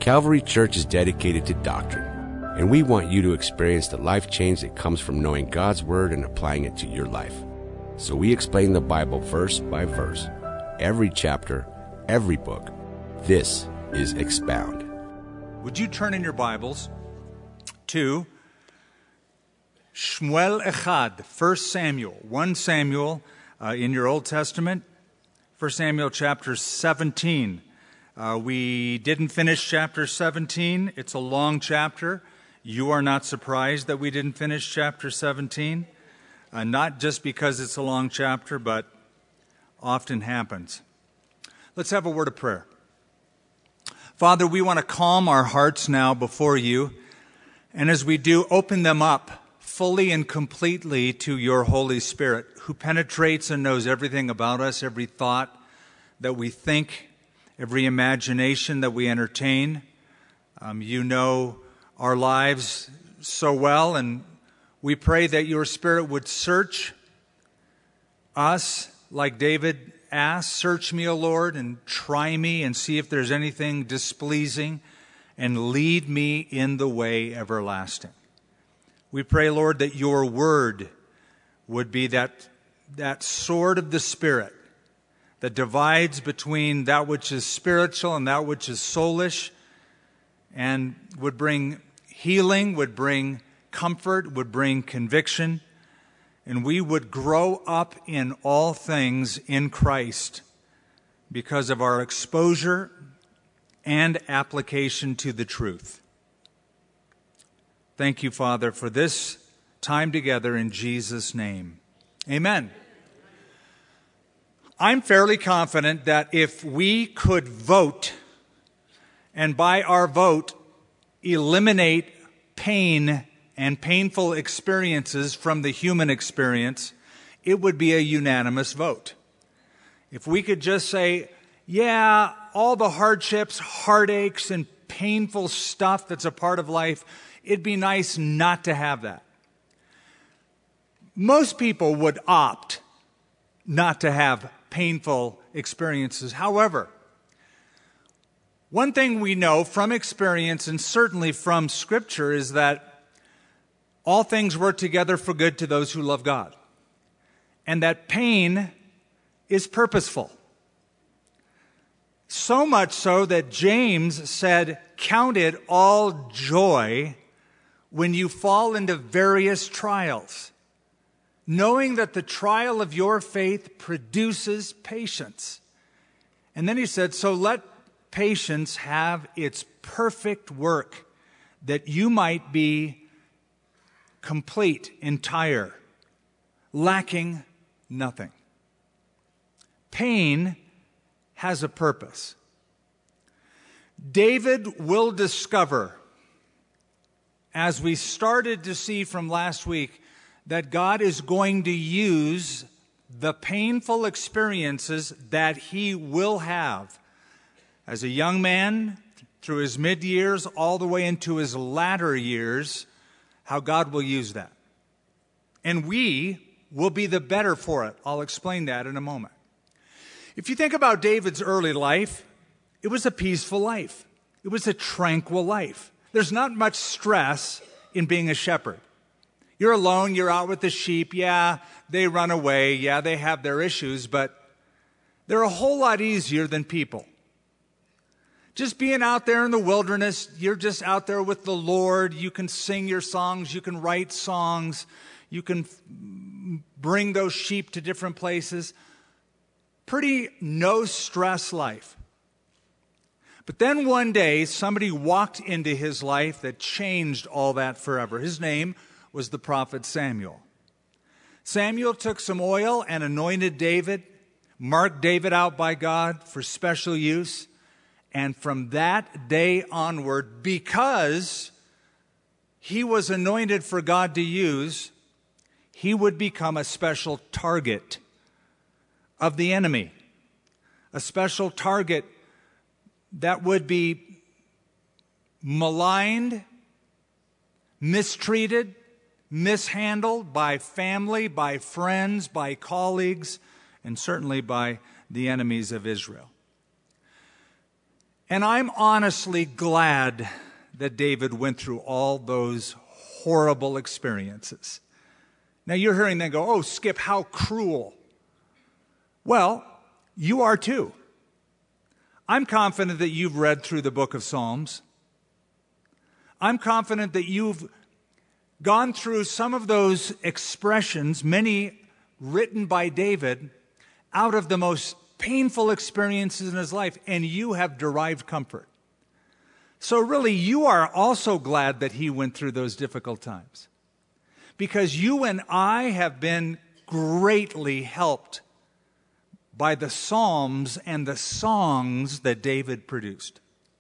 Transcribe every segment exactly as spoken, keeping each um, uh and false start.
Calvary Church is dedicated to doctrine, and we want you to experience the life change that comes from knowing God's Word and applying it to your life. So we explain the Bible verse by verse, every chapter, every book. This is Expound. Would you turn in your Bibles to Shmuel Echad, First Samuel, First Samuel uh, in your Old Testament, First Samuel chapter seventeen. Uh, we didn't finish chapter seventeen. It's a long chapter. You are not surprised that we didn't finish chapter seventeen, uh, not just because it's a long chapter, but often happens. Let's have a word of prayer. Father, we want to calm our hearts now before you, and as we do, open them up fully and completely to your Holy Spirit, who penetrates and knows everything about us, every thought that we think, every imagination that we entertain. Um, you know our lives so well, and we pray that your Spirit would search us like David asked, "Search me, O Lord, and try me, and see if there's anything displeasing, and lead me in the way everlasting." We pray, Lord, that your word would be that, that sword of the Spirit that divides between that which is spiritual and that which is soulish, and would bring healing, would bring comfort, would bring conviction, and we would grow up in all things in Christ because of our exposure and application to the truth. Thank you, Father, for this time together in Jesus' name. Amen. I'm fairly confident that if we could vote, and by our vote eliminate pain and painful experiences from the human experience, it would be a unanimous vote. If we could just say, yeah, all the hardships, heartaches, and painful stuff that's a part of life, it'd be nice not to have that. Most people would opt not to have painful experiences. However, one thing we know from experience and certainly from Scripture is that all things work together for good to those who love God, and that pain is purposeful. So much so that James said, "Count it all joy when you fall into various trials, knowing that the trial of your faith produces patience." And then he said, "So let patience have its perfect work, that you might be complete, entire, lacking nothing." Pain has a purpose. David will discover, as we started to see from last week, that God is going to use the painful experiences that he will have as a young man, through his mid-years, all the way into his latter years, how God will use that. And we will be the better for it. I'll explain that in a moment. If you think about David's early life, it was a peaceful life. It was a tranquil life. There's not much stress in being a shepherd. You're alone, you're out with the sheep. Yeah, they run away. Yeah, they have their issues, but they're a whole lot easier than people. Just being out there in the wilderness, you're just out there with the Lord. You can sing your songs, you can write songs, you can bring those sheep to different places. Pretty no-stress life. But then one day, somebody walked into his life that changed all that forever. His name was the prophet Samuel. Samuel took some oil and anointed David, marked David out by God for special use, and from that day onward, because he was anointed for God to use, he would become a special target of the enemy, a special target that would be maligned, mistreated, mishandled by family, by friends, by colleagues, and certainly by the enemies of Israel. And I'm honestly glad that David went through all those horrible experiences. Now you're hearing them go, oh, Skip, how cruel. Well, you are too. I'm confident that you've read through the book of Psalms. I'm confident that you've gone through some of those expressions, many written by David, out of the most painful experiences in his life, and you have derived comfort. So really, you are also glad that he went through those difficult times, because you and I have been greatly helped by the Psalms and the songs that David produced.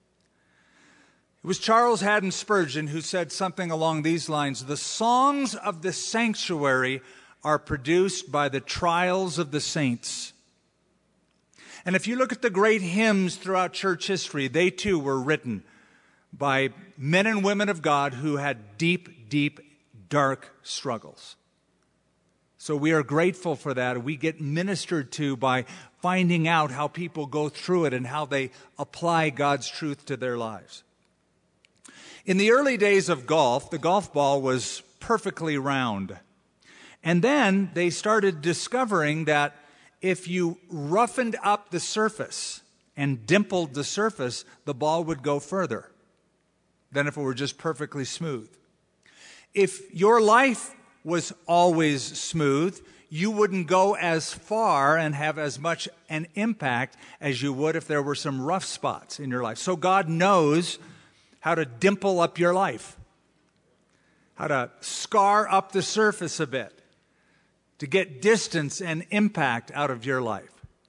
It was Charles Haddon Spurgeon who said something along these lines: the songs of the sanctuary are produced by the trials of the saints. And if you look at the great hymns throughout church history, they too were written by men and women of God who had deep, deep, dark struggles. So we are grateful for that. We get ministered to by finding out how people go through it and how they apply God's truth to their lives. In the early days of golf, the golf ball was perfectly round. And then they started discovering that if you roughened up the surface and dimpled the surface, the ball would go further than if it were just perfectly smooth. If your life was always smooth, you wouldn't go as far and have as much an impact as you would if there were some rough spots in your life. So God knows how to dimple up your life, how to scar up the surface a bit, to get distance and impact out of your life.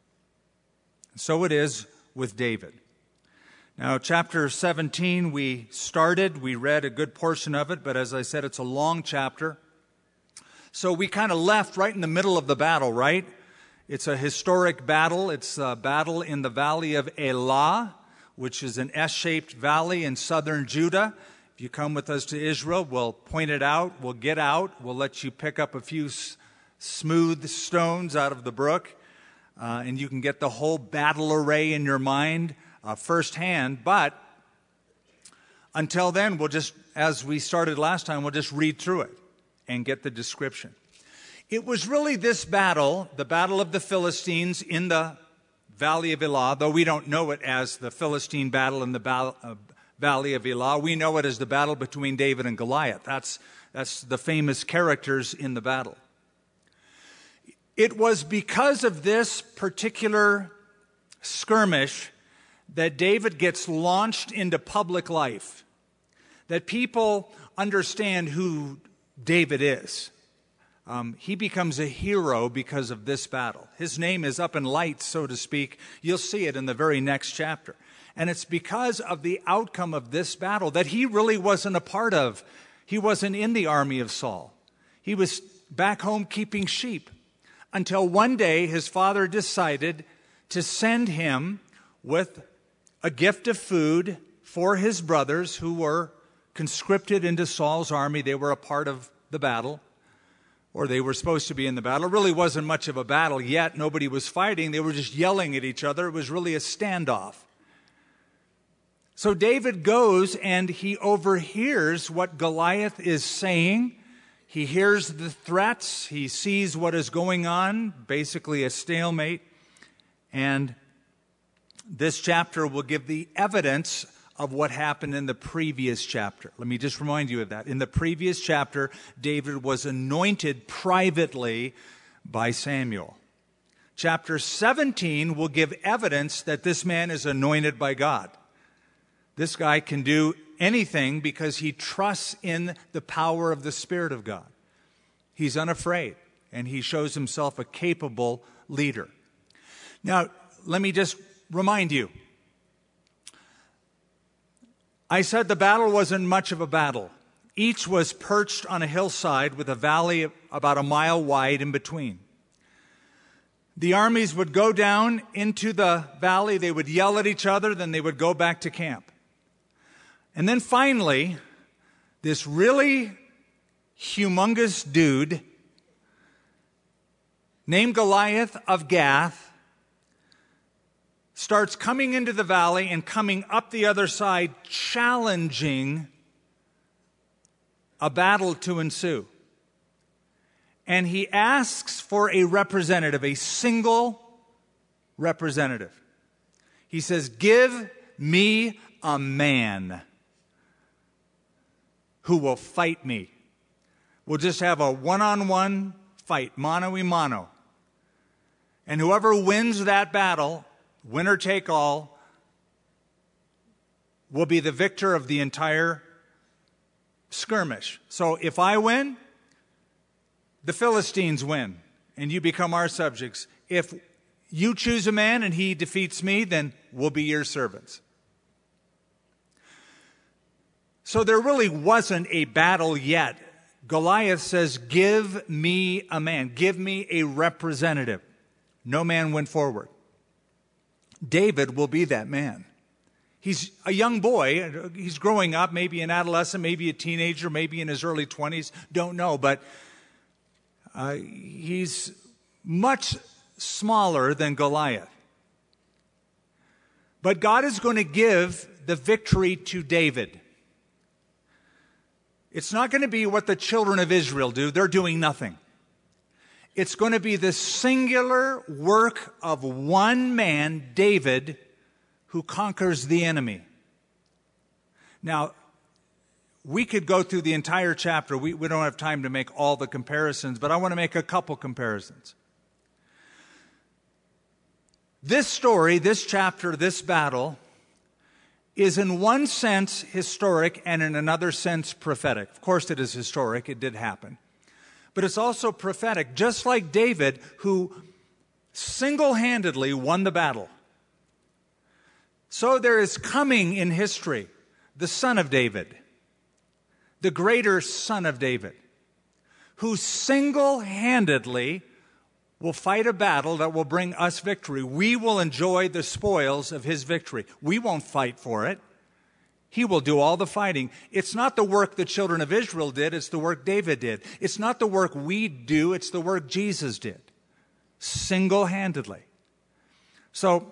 So it is with David. Now, chapter seventeen, we started, we read a good portion of it, but as I said, it's a long chapter. So we kind of left right in the middle of the battle, right? It's a historic battle. It's a battle in the valley of Elah, which is an S-shaped valley in southern Judah. If you come with us to Israel, we'll point it out, we'll get out, we'll let you pick up a few s- smooth stones out of the brook, uh, and you can get the whole battle array in your mind uh, firsthand. But until then, we'll just, as we started last time, we'll just read through it and get the description. It was really this battle, the battle of the Philistines in the Valley of Elah, though we don't know it as the Philistine battle in the ba- uh, Valley of Elah. We know it as the battle between David and Goliath. That's, that's the famous characters in the battle. It was because of this particular skirmish that David gets launched into public life, that people understand who David is. Um, he becomes a hero because of this battle. His name is up in lights, so to speak. You'll see it in the very next chapter. And it's because of the outcome of this battle that he really wasn't a part of. He wasn't in the army of Saul. He was back home keeping sheep until one day his father decided to send him with a gift of food for his brothers who were conscripted into Saul's army. They were a part of the battle, or they were supposed to be in the battle. It really wasn't much of a battle yet. Nobody was fighting. They were just yelling at each other. It was really a standoff. So David goes and he overhears what Goliath is saying. He hears the threats. He sees what is going on, basically a stalemate. And this chapter will give the evidence of what happened in the previous chapter. Let me just remind you of that. In the previous chapter, David was anointed privately by Samuel. Chapter seventeen will give evidence that this man is anointed by God. This guy can do anything because he trusts in the power of the Spirit of God. He's unafraid, and he shows himself a capable leader. Now, let me just remind you, I said the battle wasn't much of a battle. Each was perched on a hillside with a valley about a mile wide in between. The armies would go down into the valley, they would yell at each other, then they would go back to camp. And then finally, this really humongous dude named Goliath of Gath starts coming into the valley and coming up the other side, challenging a battle to ensue. And he asks for a representative, a single representative. He says, give me a man who will fight me. We'll just have a one-on-one fight, mano a mano. And whoever wins that battle, winner take all, will be the victor of the entire skirmish. So if I win, the Philistines win, and you become our subjects. If you choose a man and he defeats me, then we'll be your servants. So there really wasn't a battle yet. Goliath says, give me a man. Give me a representative. No man went forward. David will be that man. He's a young boy. He's growing up, maybe an adolescent, maybe a teenager, maybe in his early twenties. Don't know, but uh, he's much smaller than Goliath. But God is going to give the victory to David. It's not going to be what the children of Israel do. They're doing nothing. It's going to be the singular work of one man, David, who conquers the enemy. Now, we could go through the entire chapter. We, we don't have time to make all the comparisons, but I want to make a couple comparisons. This story, this chapter, this battle is in one sense historic and in another sense prophetic. Of course it is historic, it did happen. But it's also prophetic, just like David, who single-handedly won the battle. So there is coming in history the son of David, the greater son of David, who single-handedly will fight a battle that will bring us victory. We will enjoy the spoils of his victory. We won't fight for it. He will do all the fighting. It's not the work the children of Israel did. It's the work David did. It's not the work we do. It's the work Jesus did. Single-handedly. So,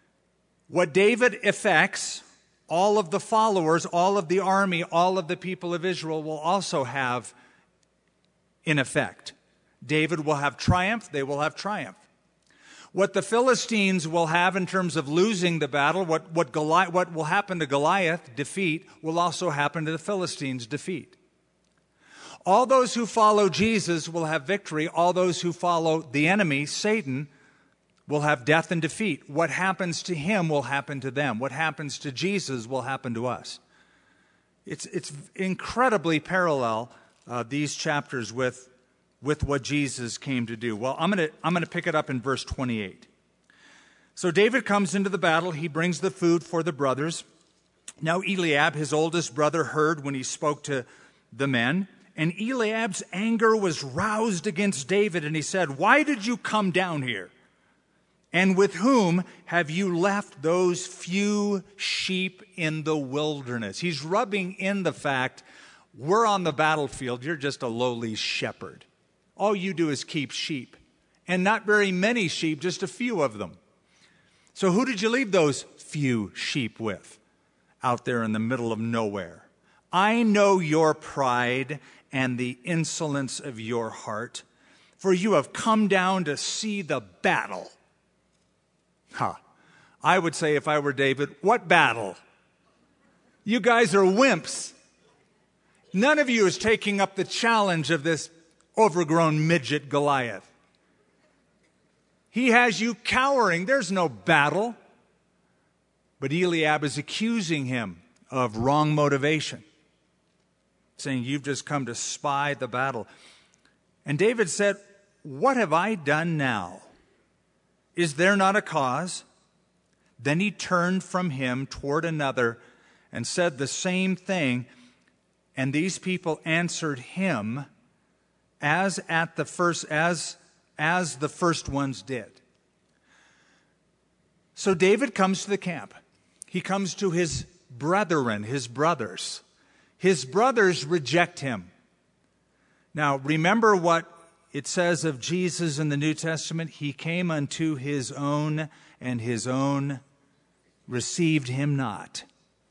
what David effects, all of the followers, all of the army, all of the people of Israel will also have in effect. David will have triumph, they will have triumph. What the Philistines will have in terms of losing the battle, what, what, Goliath, what will happen to Goliath, defeat, will also happen to the Philistines, defeat. All those who follow Jesus will have victory. All those who follow the enemy, Satan, will have death and defeat. What happens to him will happen to them. What happens to Jesus will happen to us. It's, it's incredibly parallel, uh, these chapters, with with what Jesus came to do. Well, I'm going to I'm going to pick it up in verse twenty-eight. So David comes into the battle. He brings the food for the brothers. Now Eliab, his oldest brother, heard when he spoke to the men. And Eliab's anger was roused against David, and he said, "Why did you come down here? And with whom have you left those few sheep in the wilderness?" He's rubbing in the fact, we're on the battlefield. You're just a lowly shepherd. All you do is keep sheep. And not very many sheep, just a few of them. So who did you leave those few sheep with out there in the middle of nowhere? I know your pride and the insolence of your heart, for you have come down to see the battle. Huh. I would say if I were David, what battle? You guys are wimps. None of you is taking up the challenge of this overgrown midget Goliath. He has you cowering. There's no battle. But Eliab is accusing him of wrong motivation, saying, you've just come to spy the battle. And David said, what have I done now? Is there not a cause? Then he turned from him toward another and said the same thing. And these people answered him as at the first, as, as the first ones did. So David comes to the camp. He comes to his brethren, his brothers. His brothers reject him. Now, remember what it says of Jesus in the New Testament? He came unto his own, and his own received him not.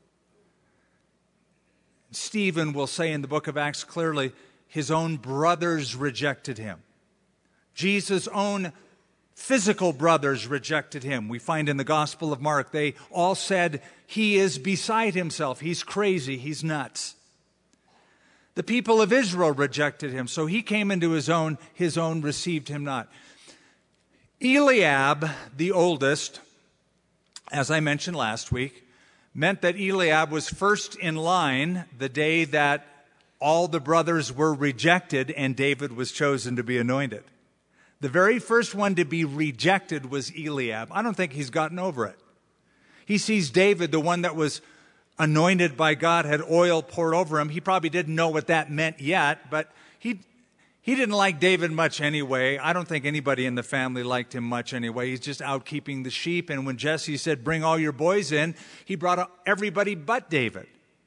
Stephen will say in the book of Acts clearly, his own brothers rejected him. Jesus' own physical brothers rejected him. We find in the Gospel of Mark, they all said, he is beside himself. He's crazy. He's nuts. The people of Israel rejected him. So he came into his own. His own received him not. Eliab, the oldest, as I mentioned last week, meant that Eliab was first in line the day that all the brothers were rejected and David was chosen to be anointed. The very first one to be rejected was Eliab. I don't think he's gotten over it. He sees David, the one that was anointed by God, had oil poured over him. He probably didn't know what that meant yet, but he he didn't like David much anyway. I don't think anybody in the family liked him much anyway. He's just out keeping the sheep. And when Jesse said, bring all your boys in, he brought everybody but David.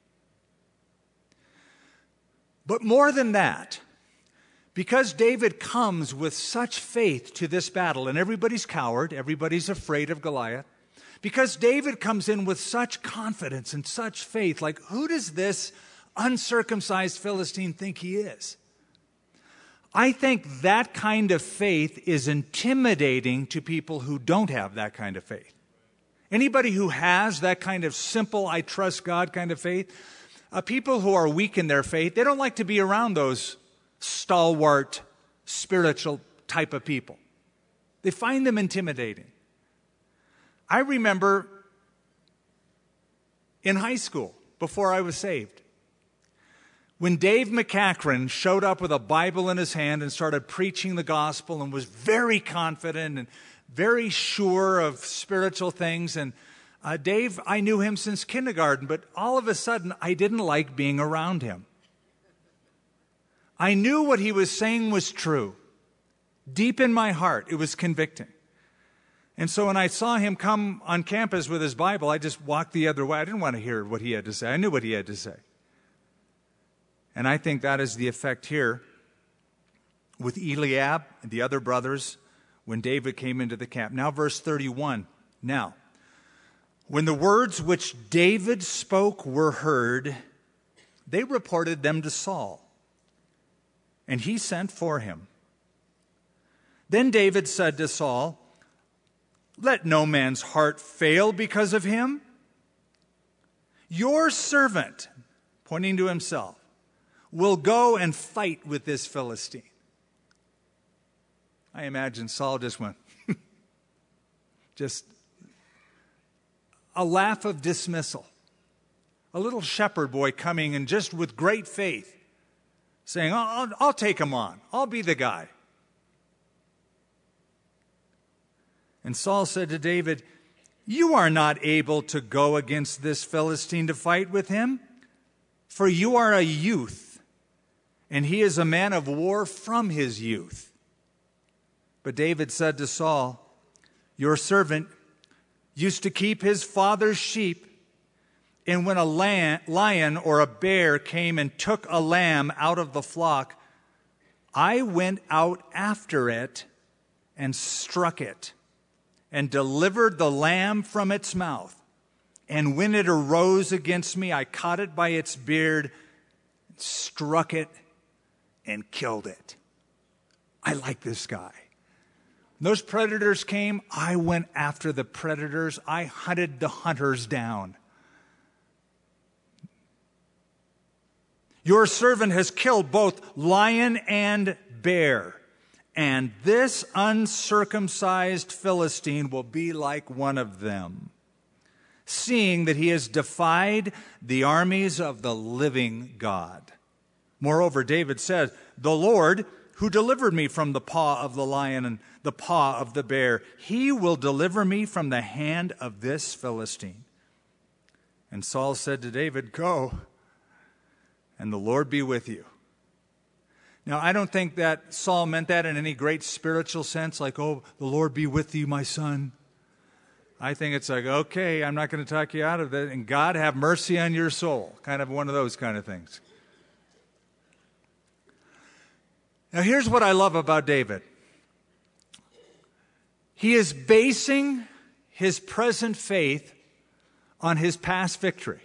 But more than that, because David comes with such faith to this battle, and everybody's coward, everybody's afraid of Goliath, because David comes in with such confidence and such faith, like, who does this uncircumcised Philistine think he is? I think that kind of faith is intimidating to people who don't have that kind of faith. Anybody who has that kind of simple, I trust God kind of faith, uh, people who are weak in their faith, they don't like to be around those stalwart, spiritual type of people. They find them intimidating. I remember in high school, before I was saved, when Dave McCachran showed up with a Bible in his hand and started preaching the gospel and was very confident and very sure of spiritual things. And uh, Dave, I knew him since kindergarten, but all of a sudden I didn't like being around him. I knew what he was saying was true. Deep in my heart, it was convicting. And so when I saw him come on campus with his Bible, I just walked the other way. I didn't want to hear what he had to say. I knew what he had to say. And I think that is the effect here with Eliab and the other brothers when David came into the camp. Now, verse thirty-one. Now, when the words which David spoke were heard, they reported them to Saul, and he sent for him. Then David said to Saul, let no man's heart fail because of him. Your servant, pointing to himself, will go and fight with this Philistine. I imagine Saul just went, just a laugh of dismissal. A little shepherd boy coming and just with great faith saying, I'll, I'll take him on. I'll be the guy. And Saul said to David, you are not able to go against this Philistine to fight with him, for you are a youth, and he is a man of war from his youth. But David said to Saul, your servant used to keep his father's sheep, and when a lion or a bear came and took a lamb out of the flock, I went out after it and struck it, and delivered the lamb from its mouth. And when it arose against me, I caught it by its beard, struck it, and killed it. I like this guy. When those predators came, I went after the predators. I hunted the hunters down. Your servant has killed both lion and bear. And this uncircumcised Philistine will be like one of them, seeing that he has defied the armies of the living God. Moreover, David said, the Lord, who delivered me from the paw of the lion and the paw of the bear, he will deliver me from the hand of this Philistine. And Saul said to David, go, and the Lord be with you. Now, I don't think that Saul meant that in any great spiritual sense, like, oh, the Lord be with you, my son. I think it's like, okay, I'm not going to talk you out of it, and God have mercy on your soul. Kind of one of those kind of things. Now, here's what I love about David. He is basing his present faith on his past victory.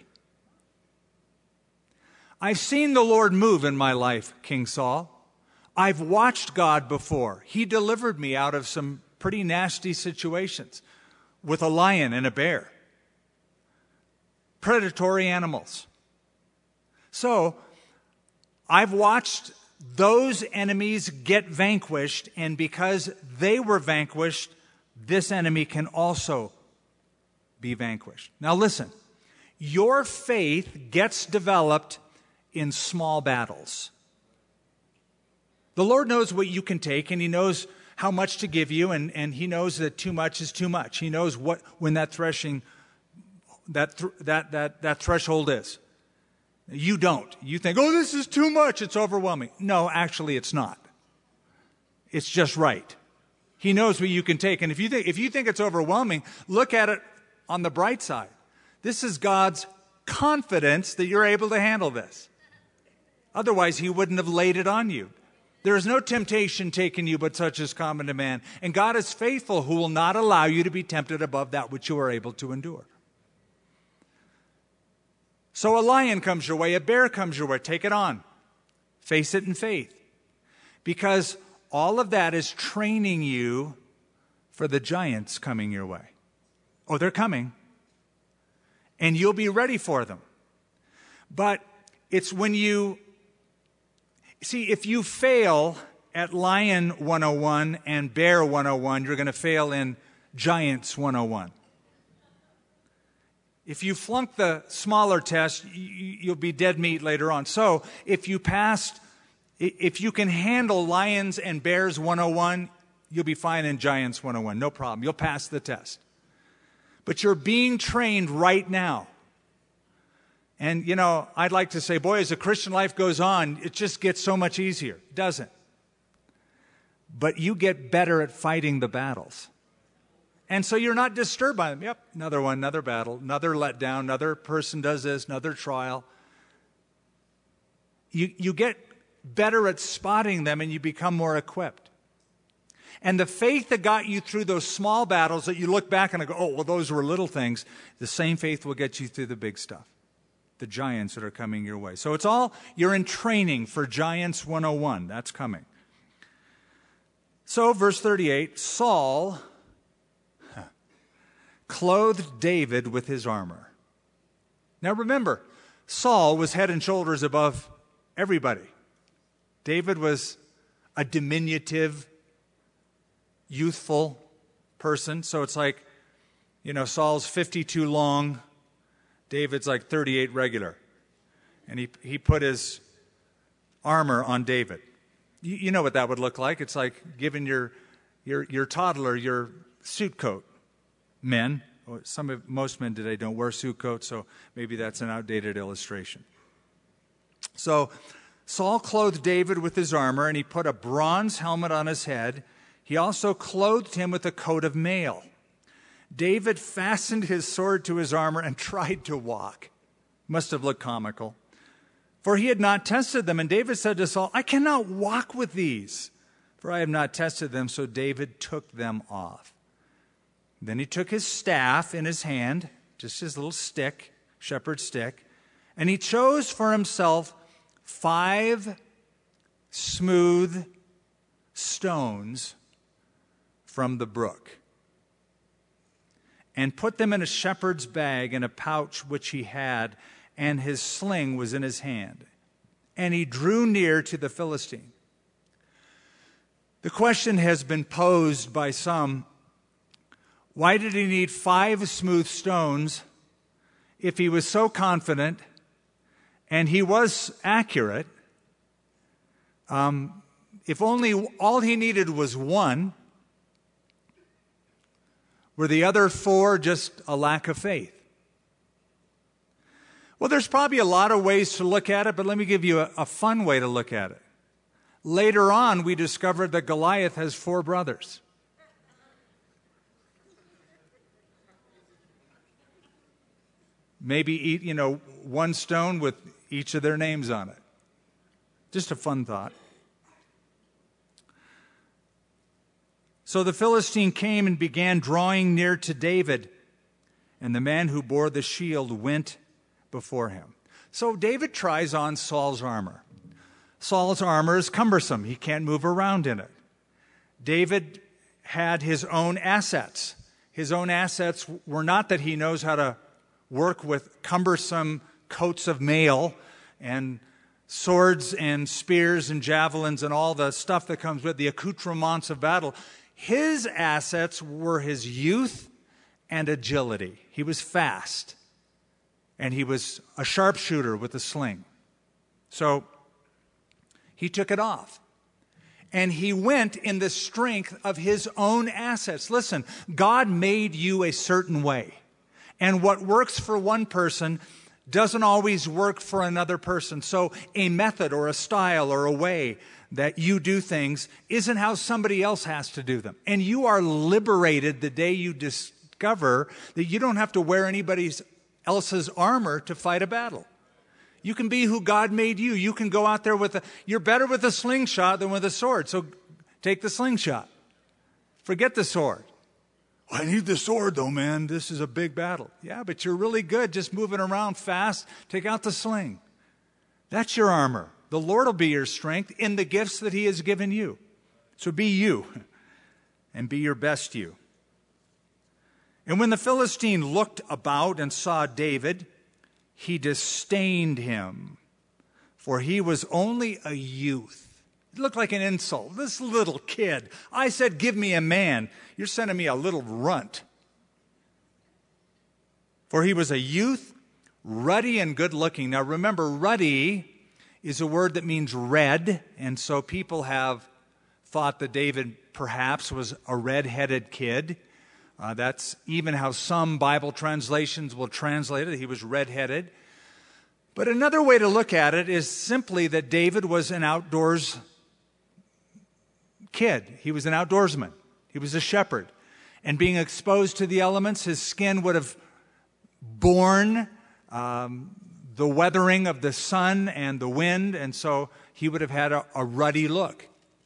I've seen the Lord move in my life, King Saul. I've watched God before. He delivered me out of some pretty nasty situations with a lion and a bear. Predatory animals. So, I've watched those enemies get vanquished, and because they were vanquished, this enemy can also be vanquished. Now listen, your faith gets developed in small battles. The Lord knows what you can take, and He knows how much to give you, and, and He knows that too much is too much. He knows what when that threshing, that th- that that that threshold is. You don't. You think, oh, this is too much. It's overwhelming. No, actually, it's not. It's just right. He knows what you can take, and if you think if you think it's overwhelming, look at it on the bright side. This is God's confidence that you're able to handle this. Otherwise, He wouldn't have laid it on you. There is no temptation taken you but such as common to man. And God is faithful, who will not allow you to be tempted above that which you are able to endure. So a lion comes your way, a bear comes your way. Take it on. Face it in faith. Because all of that is training you for the giants coming your way. Oh, they're coming. And you'll be ready for them. But it's when you... See, if you fail at Lion one oh one and Bear one oh one, you're going to fail in Giants one oh one. If you flunk the smaller test, you'll be dead meat later on. So if you passed, if you can handle Lions and Bears one oh one, you'll be fine in Giants one oh one. No problem. You'll pass the test. But you're being trained right now. And, you know, I'd like to say, boy, as the Christian life goes on, it just gets so much easier. It doesn't. But you get better at fighting the battles. And so you're not disturbed by them. Yep, another one, another battle, another letdown, another person does this, another trial. You, you get better at spotting them, and you become more equipped. And the faith that got you through those small battles that you look back and go, oh, well, those were little things, the same faith will get you through the big stuff. The giants that are coming your way. So it's all, you're in training for Giants one oh one. That's coming. So, verse thirty-eight, Saul clothed David with his armor. Now remember, Saul was head and shoulders above everybody. David was a diminutive, youthful person. So it's like, you know, Saul's fifty-two long, David's like thirty-eight regular. And he he put his armor on David. You, you know what that would look like. It's like giving your your your toddler your suit coat. Men, some of most men today don't wear suit coats, so maybe that's an outdated illustration. So Saul clothed David with his armor, and he put a bronze helmet on his head. He also clothed him with a coat of mail. David fastened his sword to his armor and tried to walk. Must have looked comical. For he had not tested them. And David said to Saul, I cannot walk with these, for I have not tested them. So David took them off. Then he took his staff in his hand, just his little stick, shepherd's stick, and he chose for himself five smooth stones from the brook, and put them in a shepherd's bag in a pouch which he had, and his sling was in his hand. And he drew near to the Philistine. The question has been posed by some, why did he need five smooth stones if he was so confident, and he was accurate? Um, if only all he needed was one, were the other four just a lack of faith? Well, there's probably a lot of ways to look at it, but let me give you a, a fun way to look at it. Later on, we discovered that Goliath has four brothers. Maybe, eat, you know, one stone with each of their names on it. Just a fun thought. So the Philistine came and began drawing near to David. and the man who bore the shield went before him. So David tries on Saul's armor. Saul's armor is cumbersome. He can't move around in it. David had his own assets. His own assets were not that he knows how to work with cumbersome coats of mail and swords and spears and javelins and all the stuff that comes with the accoutrements of battle. His assets were his youth and agility. He was fast, and he was a sharpshooter with a sling. So he took it off. And he went in the strength of his own assets. Listen, God made you a certain way. And what works for one person doesn't always work for another person. So a method or a style or a way that you do things isn't how somebody else has to do them. And you are liberated the day you discover that you don't have to wear anybody else's armor to fight a battle. You can be who God made you. You can go out there with a, you're better with a slingshot than with a sword. So take the slingshot. Forget the sword. I need the sword though, man. This is a big battle. Yeah, but you're really good just moving around fast. Take out the sling. That's your armor. The Lord will be your strength in the gifts that he has given you. So be you and be your best you. And when the Philistine looked about and saw David, he disdained him, for he was only a youth. It looked like an insult. This little kid. I said, give me a man. You're sending me a little runt. For he was a youth, ruddy and good looking. Now remember, ruddy is a word that means red, and so people have thought that David perhaps was a red-headed kid. Uh, that's even how some Bible translations will translate it. He was red-headed. But another way to look at it is simply that David was an outdoors kid. He was an outdoorsman. He was a shepherd. And being exposed to the elements, his skin would have borne um, the weathering of the sun and the wind, and so he would have had a, a ruddy look.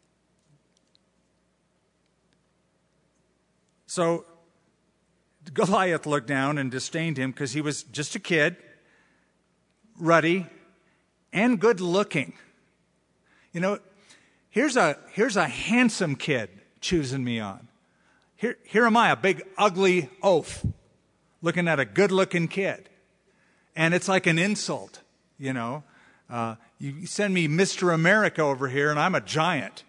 So Goliath looked down and disdained him because he was just a kid, ruddy, and good looking. You know, here's a here's a handsome kid choosing me on. Here, here am I, a big, ugly oaf, looking at a good-looking kid. And it's like an insult, you know. Uh, you send me Mister America over here, and I'm a giant.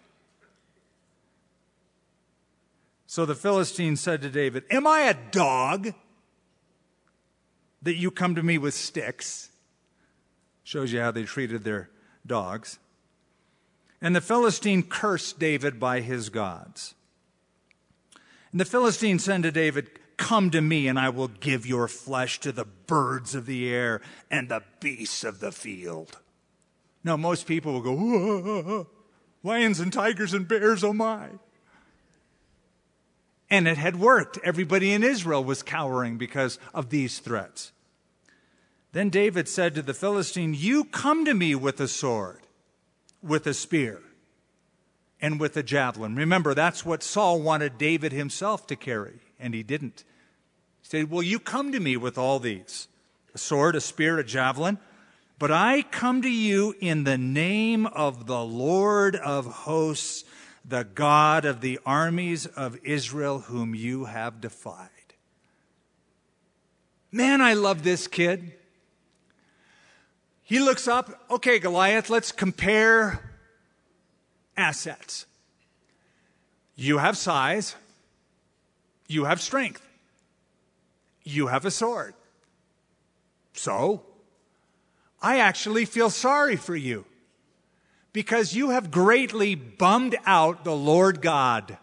So the Philistine said to David, am I a dog that you come to me with sticks? Shows you how they treated their dogs. And the Philistine cursed David by his gods. And the Philistine said to David, come to me, and I will give your flesh to the birds of the air and the beasts of the field. Now, most people will go, whoa, lions and tigers and bears, oh my. And it had worked. Everybody in Israel was cowering because of these threats. Then David said to the Philistine, you come to me with a sword, with a spear, and with a javelin. Remember, that's what Saul wanted David himself to carry, and he didn't. He said, well, you come to me with all these, a sword, a spear, a javelin, but I come to you in the name of the Lord of hosts, the God of the armies of Israel, whom you have defied. Man, I love this kid. He looks up, okay, Goliath, let's compare assets. You have size. You have strength. You have a sword. So, I actually feel sorry for you, because you have greatly bummed out the Lord God.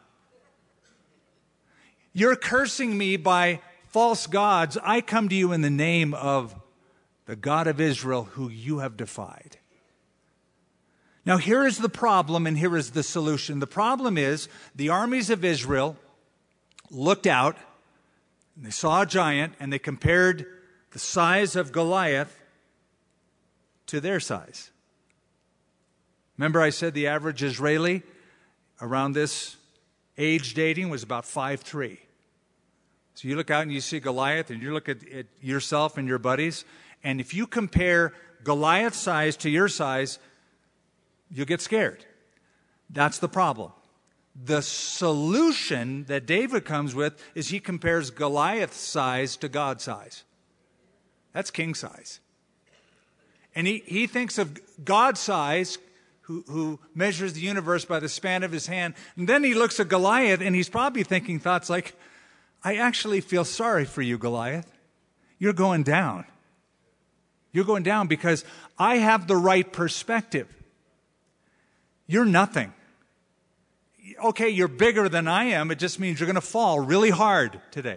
You're cursing me by false gods. I come to you in the name of the God of Israel, who you have defied. Now here is the problem, and here is the solution. The problem is the armies of Israel looked out, and they saw a giant, and they compared the size of Goliath to their size. Remember I said the average Israeli around this age dating was about five three. So you look out and you see Goliath, and you look at, at yourself and your buddies, and if you compare Goliath's size to your size, you'll get scared. That's the problem. The solution that David comes with is he compares Goliath's size to God's size. That's king size. And he, he thinks of God's size, who, who measures the universe by the span of his hand. And then he looks at Goliath, and he's probably thinking thoughts like, I actually feel sorry for you, Goliath. You're going down. You're going down because I have the right perspective. You're nothing. Okay, you're bigger than I am. It just means you're going to fall really hard today.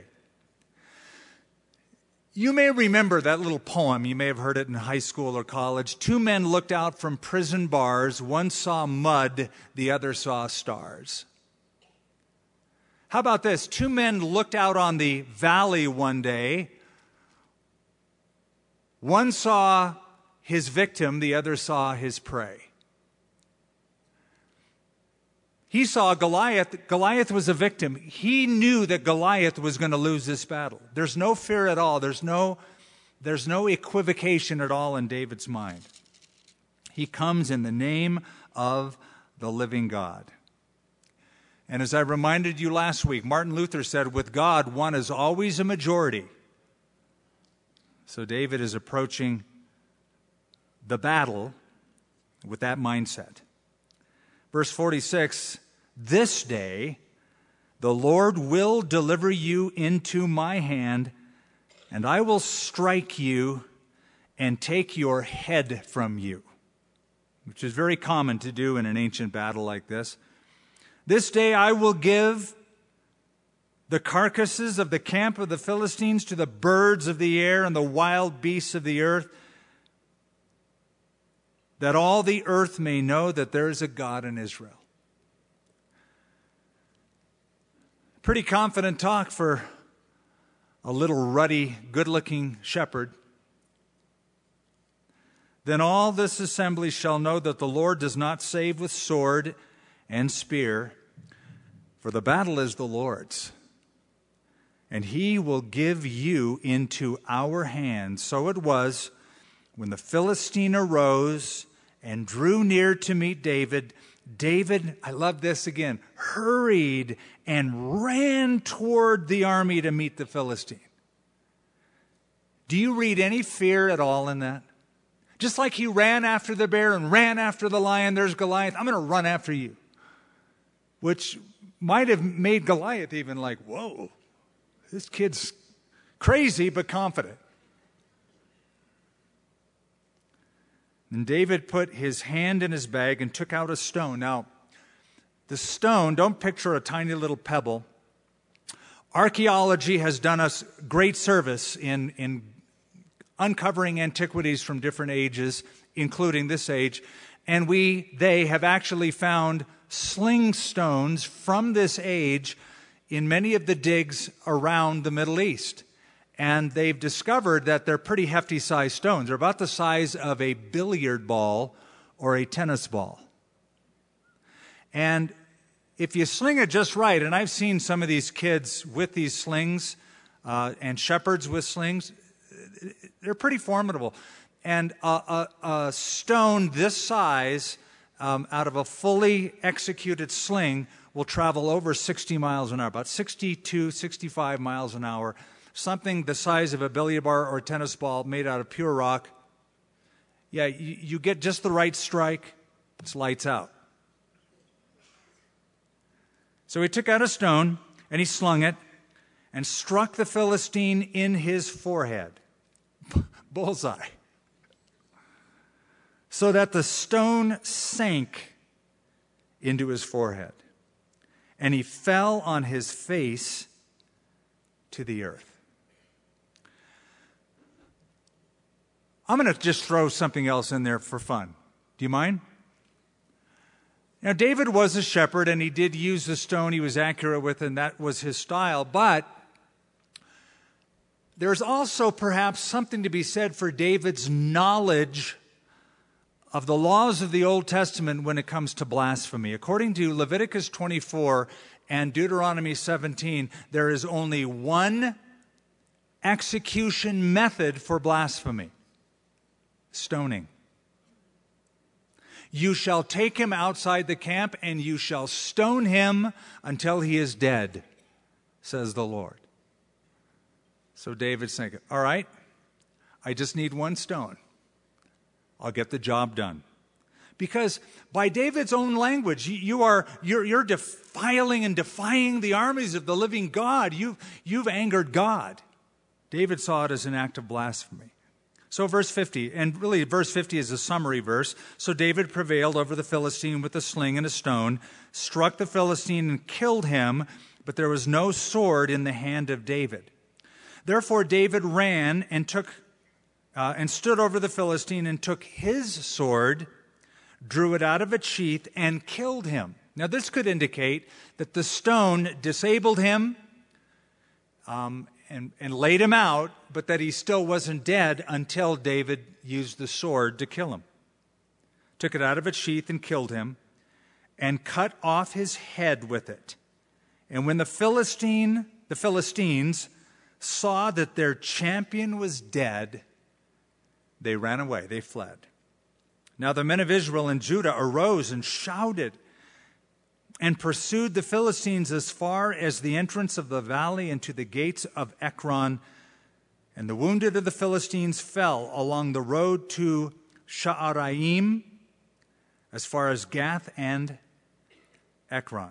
You may remember that little poem. You may have heard it in high school or college. Two men looked out from prison bars. One saw mud, the other saw stars. How about this? Two men looked out on the valley one day. One saw his victim, the other saw his prey. He saw Goliath. Goliath was a victim. He knew that Goliath was going to lose this battle. There's no fear at all. There's no, there's no equivocation at all in David's mind. He comes in the name of the living God. And as I reminded you last week, Martin Luther said, with God, one is always a majority. So David is approaching the battle with that mindset. Verse forty-six, this day the Lord will deliver you into my hand, and I will strike you and take your head from you, which is very common to do in an ancient battle like this. This day I will give the carcasses of the camp of the Philistines to the birds of the air and the wild beasts of the earth, that all the earth may know that there is a God in Israel. Pretty confident talk for a little ruddy, good-looking shepherd. Then all this assembly shall know that the Lord does not save with sword and spear, for the battle is the Lord's, and he will give you into our hands. So it was, when the Philistine arose and drew near to meet David, David, I love this again, hurried and ran toward the army to meet the Philistine. Do you read any fear at all in that? Just like he ran after the bear and ran after the lion, there's Goliath. I'm going to run after you. Which might have made Goliath even like, whoa, this kid's crazy but confident. And David put his hand in his bag and took out a stone. Now, the stone, don't picture a tiny little pebble. Archaeology has done us great service in, in uncovering antiquities from different ages, including this age. And we, they have actually found sling stones from this age in many of the digs around the Middle East. And they've discovered that they're pretty hefty sized stones. They're about the size of a billiard ball or a tennis ball. And if you sling it just right, and I've seen some of these kids with these slings uh, and shepherds with slings, they're pretty formidable. And a, a, a stone this size um, out of a fully executed sling will travel over sixty miles an hour, about sixty-two, sixty-five miles an hour. Something the size of a billiard bar or a tennis ball made out of pure rock. Yeah, you, you get just the right strike, it's lights out. So he took out a stone and he slung it and struck the Philistine in his forehead. Bullseye. So that the stone sank into his forehead. And he fell on his face to the earth. I'm going to just throw something else in there for fun. Do you mind? Now, David was a shepherd, and he did use the stone he was accurate with, and that was his style. But there's also perhaps something to be said for David's knowledge of the laws of the Old Testament when it comes to blasphemy. According to Leviticus twenty-four, and Deuteronomy seventeen, there is only one execution method for blasphemy: stoning. You shall take him outside the camp, and you shall stone him until he is dead, says the Lord. So David's thinking, all right, I just need one stone. I'll get the job done. Because by David's own language, you are, you're, you're defiling and defying the armies of the living God. You, you've angered God. David saw it as an act of blasphemy. So verse fifty, and really verse fifty is a summary verse. So David prevailed over the Philistine with a sling and a stone, struck the Philistine and killed him, but there was no sword in the hand of David. Therefore David ran and took uh, and stood over the Philistine and took his sword, drew it out of its sheath, and killed him. Now this could indicate that the stone disabled him um, and, and laid him out, but that he still wasn't dead until David used the sword to kill him. Took it out of its sheath and killed him, and cut off his head with it. And when the Philistine, the Philistines saw that their champion was dead, they ran away, they fled. Now the men of Israel and Judah arose and shouted and pursued the Philistines as far as the entrance of the valley and to the gates of Ekron. And the wounded of the Philistines fell along the road to Sha'araim as far as Gath and Ekron.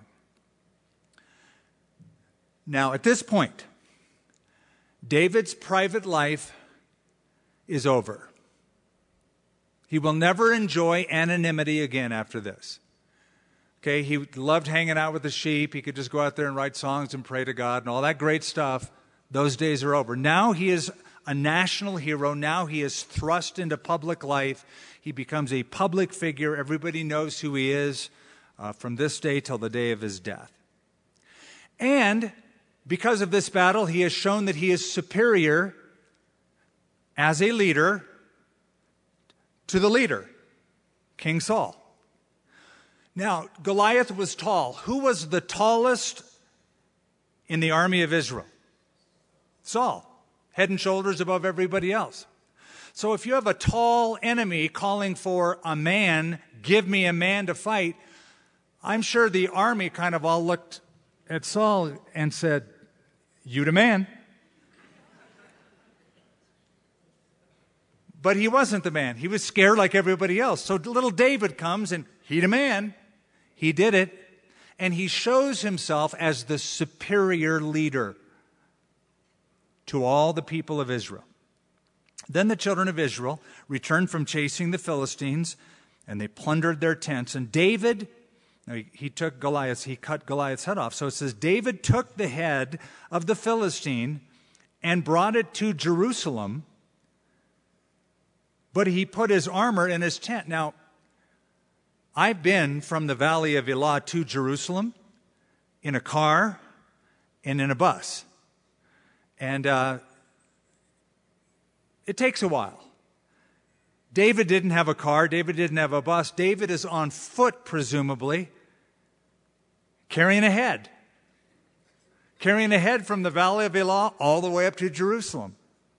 Now at this point, David's private life is over. He will never enjoy anonymity again after this. Okay, he loved hanging out with the sheep. He could just go out there and write songs and pray to God and all that great stuff. Those days are over. Now he is a national hero. Now he is thrust into public life. He becomes a public figure. Everybody knows who he is uh, from this day till the day of his death. And because of this battle, he has shown that he is superior as a leader to the leader, King Saul. Now, Goliath was tall. Who was the tallest in the army of Israel? Saul, head and shoulders above everybody else. So if you have a tall enemy calling for a man, give me a man to fight, I'm sure the army kind of all looked at Saul and said, you the man. But he wasn't the man. He was scared like everybody else. So little David comes and he the man. He did it. And he shows himself as the superior leader to all the people of Israel. Then the children of Israel returned from chasing the Philistines, and they plundered their tents. And David, he, he took Goliath's, he cut Goliath's head off. So it says, David took the head of the Philistine and brought it to Jerusalem, but he put his armor in his tent. Now, I've been from the Valley of Elah to Jerusalem in a car and in a bus. And uh, it takes a while. David didn't have a car. David didn't have a bus. David is on foot, presumably, carrying a head. Carrying a head from the Valley of Elah all the way up to Jerusalem.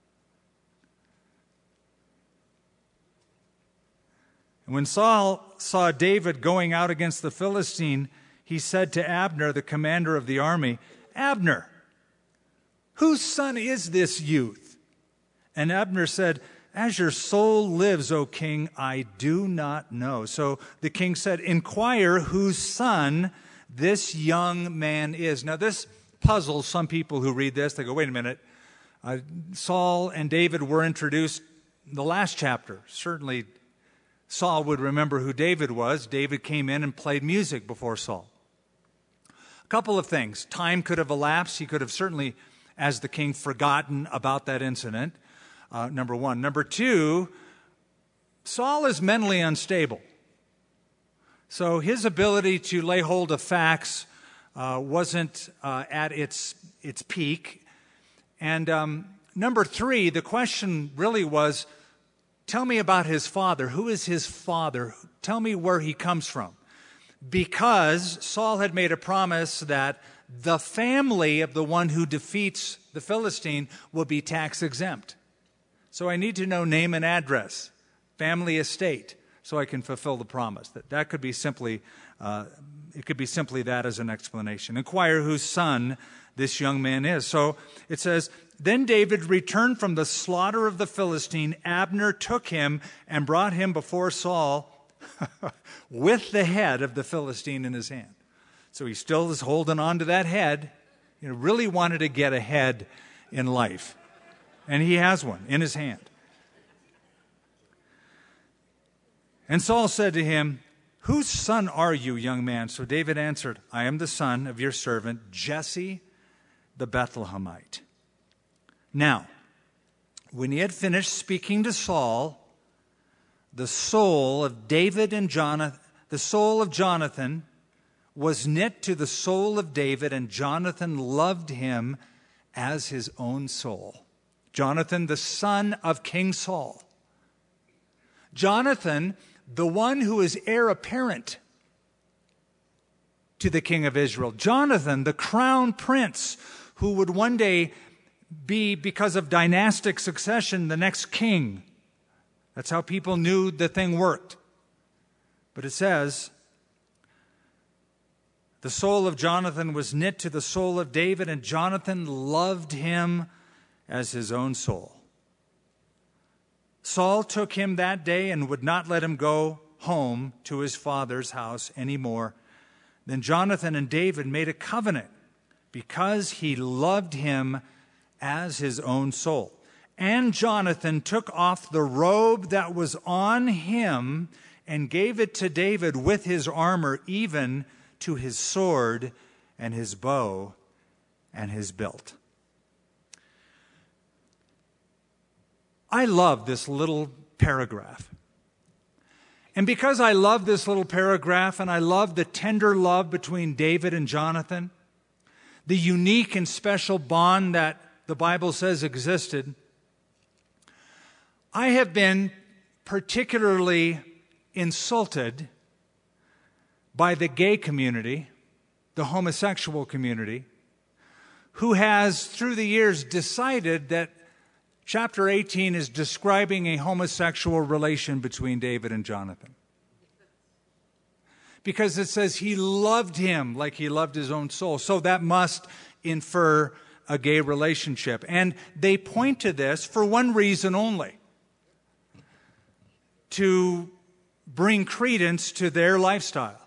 And when Saul saw David going out against the Philistine, he said to Abner, the commander of the army, Abner, whose son is this youth? And Abner said, as your soul lives, O king, I do not know. So the king said, inquire whose son this young man is. Now this puzzles some people who read this. They go, wait a minute. Uh, Saul and David were introduced in the last chapter. Certainly Saul would remember who David was. David came in and played music before Saul. A couple of things. Time could have elapsed. He could have certainly, as the king, forgotten about that incident, uh, number one. Number two, Saul is mentally unstable. So his ability to lay hold of facts uh, wasn't uh, at its, its peak. And um, number three, the question really was, tell me about his father. Who is his father? Tell me where he comes from. because Saul had made a promise that the family of the one who defeats the Philistine will be tax exempt. So I need to know name and address, family estate, so I can fulfill the promise. That that could be simply, uh, it could be simply that as an explanation. Inquire whose son this young man is. So it says, then David returned from the slaughter of the Philistine. Abner took him and brought him before Saul with the head of the Philistine in his hand. So he still is holding on to that head. He really wanted to get ahead in life. And he has one in his hand. And Saul said to him, whose son are you, young man? So David answered, I am the son of your servant Jesse the Bethlehemite. Now, when he had finished speaking to Saul, the soul of David and Jonathan, the soul of Jonathan was knit to the soul of David, and Jonathan loved him as his own soul. Jonathan, the son of King Saul. Jonathan, the one who is heir apparent to the king of Israel. Jonathan, the crown prince, who would one day be, because of dynastic succession, the next king. That's how people knew the thing worked. But it says, the soul of Jonathan was knit to the soul of David, and Jonathan loved him as his own soul. Saul took him that day and would not let him go home to his father's house anymore. Then Jonathan and David made a covenant because he loved him as his own soul. And Jonathan took off the robe that was on him and gave it to David with his armor, even to his sword and his bow and his belt. I love this little paragraph. And because I love this little paragraph, and I love the tender love between David and Jonathan, the unique and special bond that the Bible says existed, I have been particularly insulted by the gay community, the homosexual community, who has, through the years, decided that chapter eighteen is describing a homosexual relation between David and Jonathan. Because it says he loved him like he loved his own soul. So that must infer a gay relationship. And they point to this for one reason only: to bring credence to their lifestyle.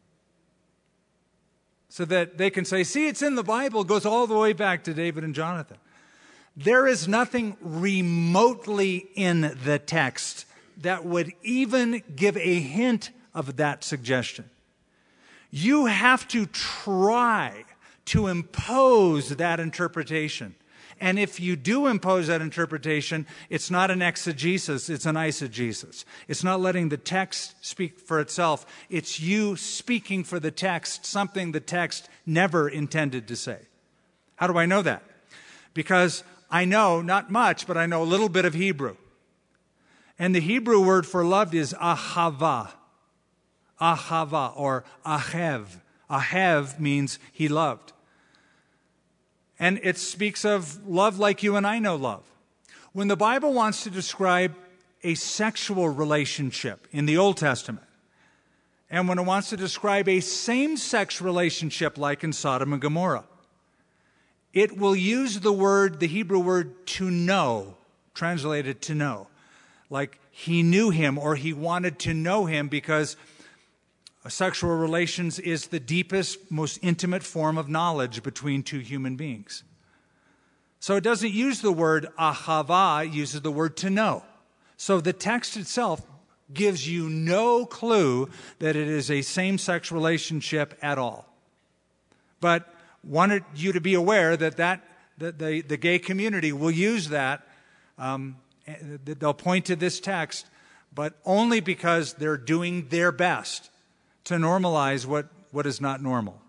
So that they can say, see, it's in the Bible. It goes all the way back to David and Jonathan. There is nothing remotely in the text that would even give a hint of that suggestion. You have to try to impose that interpretation. And if you do impose that interpretation, it's not an exegesis, it's an eisegesis. It's not letting the text speak for itself. It's you speaking for the text, something the text never intended to say. How do I know that? Because I know, not much, but I know a little bit of Hebrew. And the Hebrew word for loved is ahava. Ahava, or ahev. Ahev means he loved. And it speaks of love like you and I know love. When the Bible wants to describe a sexual relationship in the Old Testament, and when it wants to describe a same-sex relationship like in Sodom and Gomorrah, it will use the word, the Hebrew word, to know, translated to know. Like he knew him or he wanted to know him, because sexual relations is the deepest, most intimate form of knowledge between two human beings. So it doesn't use the word ahava, it uses the word to know. So the text itself gives you no clue that it is a same-sex relationship at all. But wanted you to be aware that, that, that the, the gay community will use that. Um, they'll point to this text, but only because they're doing their best to normalize what, what is not normal.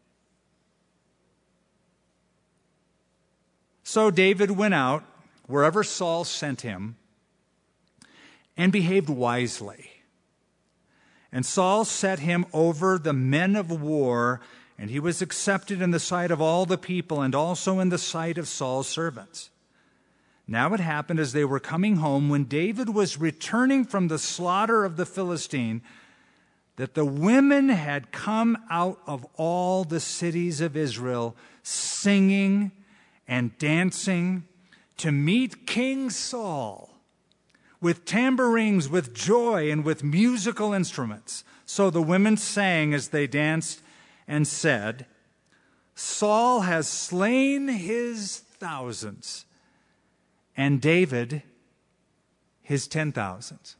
So David went out wherever Saul sent him and behaved wisely. And Saul set him over the men of war, and he was accepted in the sight of all the people and also in the sight of Saul's servants. Now it happened as they were coming home, when David was returning from the slaughter of the Philistine, that the women had come out of all the cities of Israel, singing and dancing to meet King Saul, with tambourines, with joy, and with musical instruments. So the women sang as they danced and said, Saul has slain his thousands, and David his ten thousands.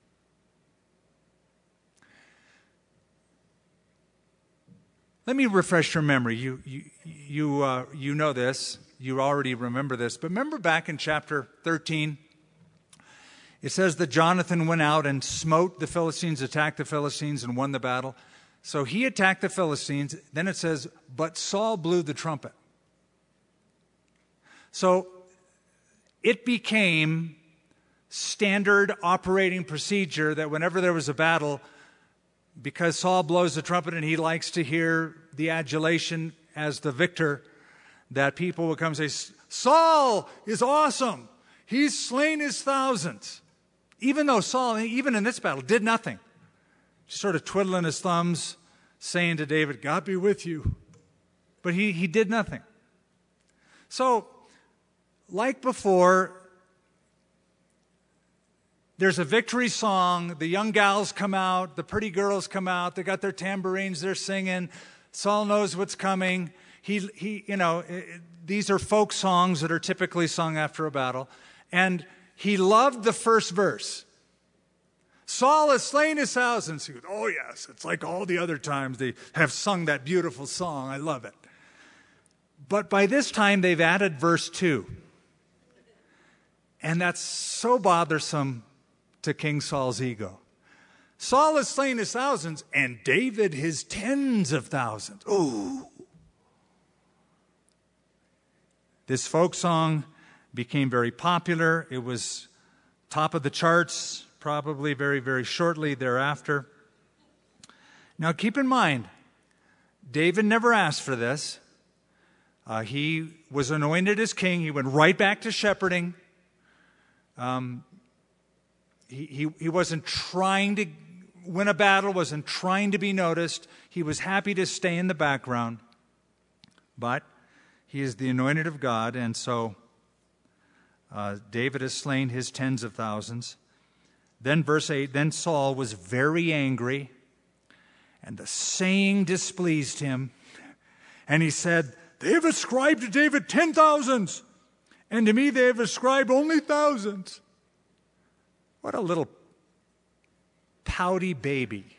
Let me refresh your memory. You, you, you, uh, you know this. You already remember this. But remember back in chapter thirteen, it says that Jonathan went out and smote the Philistines, attacked the Philistines, and won the battle. So he attacked the Philistines. Then it says, but Saul blew the trumpet. So it became standard operating procedure that whenever there was a battle, because Saul blows the trumpet and he likes to hear the adulation as the victor, that people would come and say, Saul is awesome. He's slain his thousands. Even though Saul, even in this battle, did nothing. Just sort of twiddling his thumbs, saying to David, God be with you. But he, he did nothing. So, like before, there's a victory song. The young gals come out. The pretty girls come out. They got their tambourines. They're singing. Saul knows what's coming. He, he, you know, it, these are folk songs that are typically sung after a battle. And he loved the first verse. Saul has slain his thousands. He goes, oh yes, it's like all the other times they have sung that beautiful song. I love it. But by this time, they've added verse two. And that's so bothersome to King Saul's ego. Saul has slain his thousands, and David his tens of thousands. Ooh. This folk song became very popular. It was top of the charts probably very, very shortly thereafter. Now keep in mind, David never asked for this. Uh, he was anointed as king. He went right back to shepherding. Um, he, he, he wasn't trying to win a battle, wasn't trying to be noticed. He was happy to stay in the background. But he is the anointed of God, and so uh, David has slain his tens of thousands. Then verse eight, then Saul was very angry, and the saying displeased him. And he said, they have ascribed to David ten thousands, and to me they have ascribed only thousands. What a little pouty baby.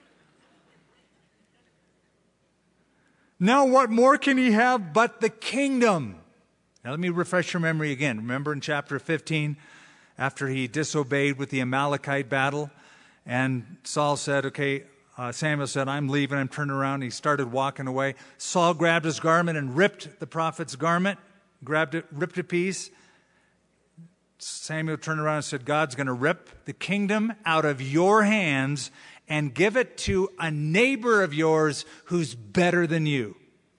Now what more can he have but the kingdom? Now let me refresh your memory again. Remember in chapter fifteen, after he disobeyed with the Amalekite battle, and Saul said, okay, uh, Samuel said, I'm leaving, I'm turning around. And he started walking away. Saul grabbed his garment and ripped the prophet's garment, grabbed it, ripped a piece. Samuel turned around and said, God's going to rip the kingdom out of your hands and give it to a neighbor of yours who's better than you.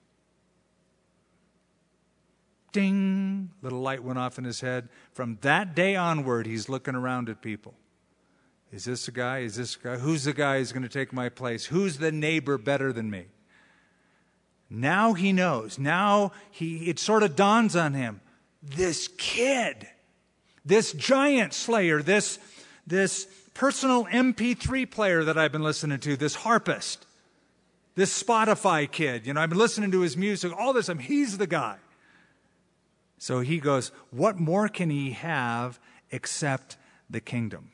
Ding! Little light went off in his head. From that day onward, he's looking around at people. Is this a guy? Is this a guy? Who's the guy who's going to take my place? Who's the neighbor better than me? Now he knows. Now he it sort of dawns on him. This kid, this giant slayer, this, this personal M P three player that I've been listening to, this harpist, this Spotify kid, you know, I've been listening to his music, all this time, he's the guy. So he goes, what more can he have except the kingdom?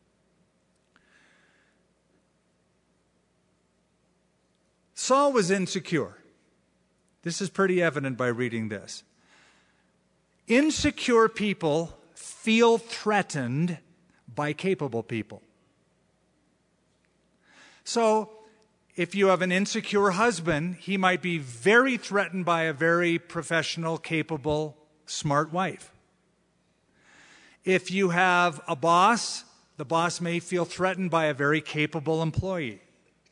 Saul was insecure. This is pretty evident by reading this. Insecure people feel threatened by capable people. So, if you have an insecure husband, he might be very threatened by a very professional, capable, smart wife. If you have a boss, the boss may feel threatened by a very capable employee.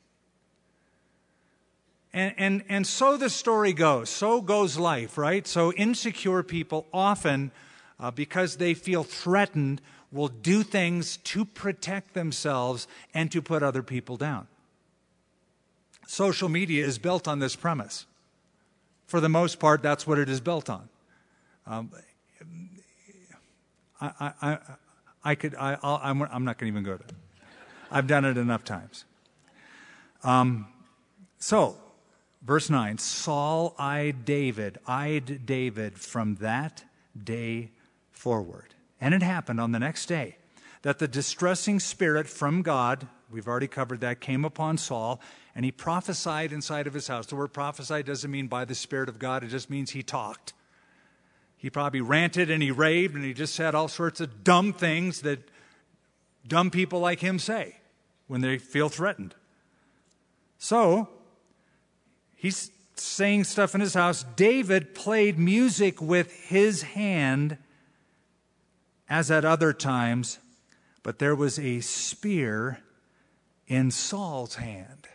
And, and, and so the story goes. So goes life, right? So insecure people often, uh, because they feel threatened, will do things to protect themselves and to put other people down. Social media is built on this premise. For the most part, that's what it is built on. Um, I, I, I, I could. I, I'll, I'm, I'm not going to even go to it. I've done it enough times. Um, so, verse nine: Saul eyed David, eyed David from that day forward, and it happened on the next day that the distressing spirit from God, we've already covered that, came upon Saul, and he prophesied inside of his house. The word prophesy doesn't mean by the Spirit of God. It just means he talked. He probably ranted and he raved and he just said all sorts of dumb things that dumb people like him say when they feel threatened. So, he's saying stuff in his house. David played music with his hand as at other times, but there was a spear in Saul's hand.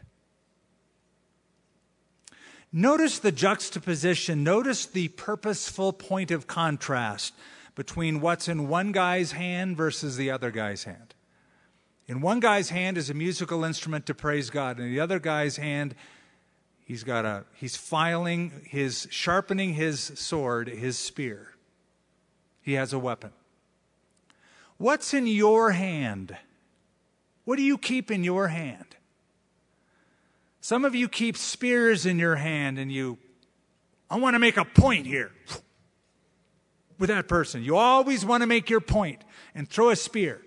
Notice the juxtaposition. Notice the purposeful point of contrast between what's in one guy's hand versus the other guy's hand. In one guy's hand is a musical instrument to praise God. In the other guy's hand, he's got a he's filing his sharpening his sword, his spear. He has a weapon. What's in your hand? What do you keep in your hand? Some of you keep spears in your hand and you, I want to make a point here with that person. You always want to make your point and throw a spear.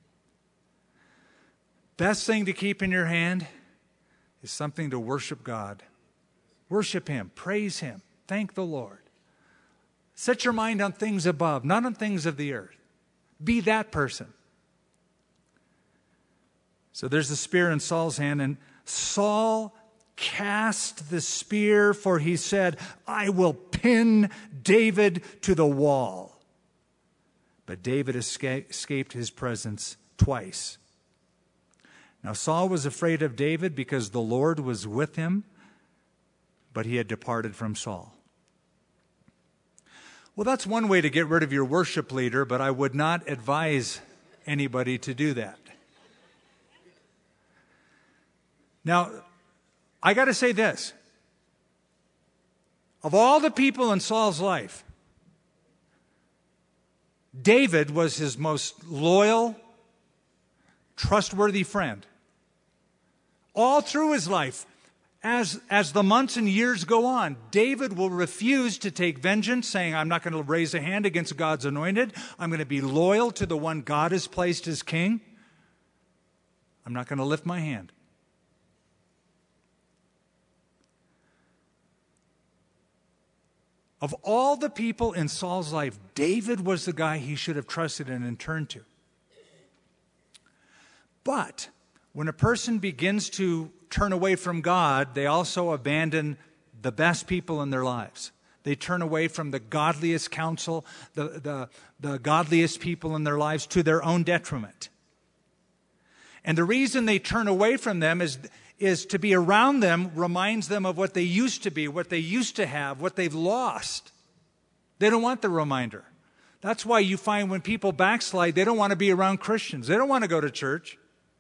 Best thing to keep in your hand is something to worship God. Worship Him. Praise Him. Thank the Lord. Set your mind on things above, not on things of the earth. Be that person. So there's the spear in Saul's hand, and Saul cast the spear, for he said, I will pin David to the wall. But David escaped his presence twice. Now Saul was afraid of David because the Lord was with him, but he had departed from Saul. Well, that's one way to get rid of your worship leader, but I would not advise anybody to do that. Now, I got to say this. Of all the people in Saul's life, David was his most loyal, trustworthy friend. All through his life, as, as the months and years go on, David will refuse to take vengeance, saying, I'm not going to raise a hand against God's anointed. I'm going to be loyal to the one God has placed as king. I'm not going to lift my hand. Of all the people in Saul's life, David was the guy he should have trusted in and turned to. But when a person begins to turn away from God, they also abandon the best people in their lives. They turn away from the godliest counsel, the, the, the godliest people in their lives to their own detriment. And the reason they turn away from them is is to be around them reminds them of what they used to be, what they used to have, what they've lost. They don't want the reminder. That's why you find when people backslide, they don't want to be around Christians. They don't want to go to church.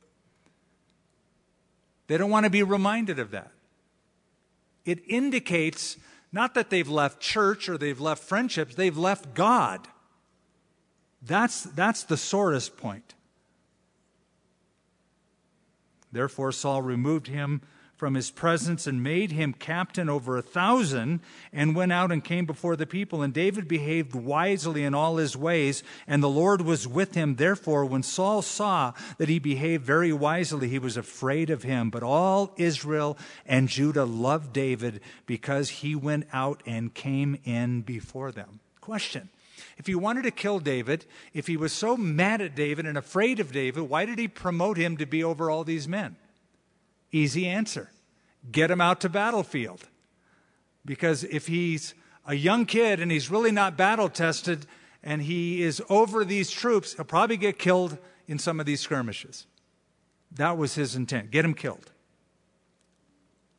They don't want to be reminded of that. It indicates not that they've left church or they've left friendships, they've left God. That's, that's the sorest point. Therefore Saul removed him from his presence and made him captain over a thousand, and went out and came before the people. And David behaved wisely in all his ways, and the Lord was with him. Therefore, when Saul saw that he behaved very wisely, he was afraid of him. But all Israel and Judah loved David because he went out and came in before them. Question. If he wanted to kill David, if he was so mad at David and afraid of David, why did he promote him to be over all these men? Easy answer. Get him out to battlefield. Because if he's a young kid and he's really not battle tested and he is over these troops, he'll probably get killed in some of these skirmishes. That was his intent. Get him killed.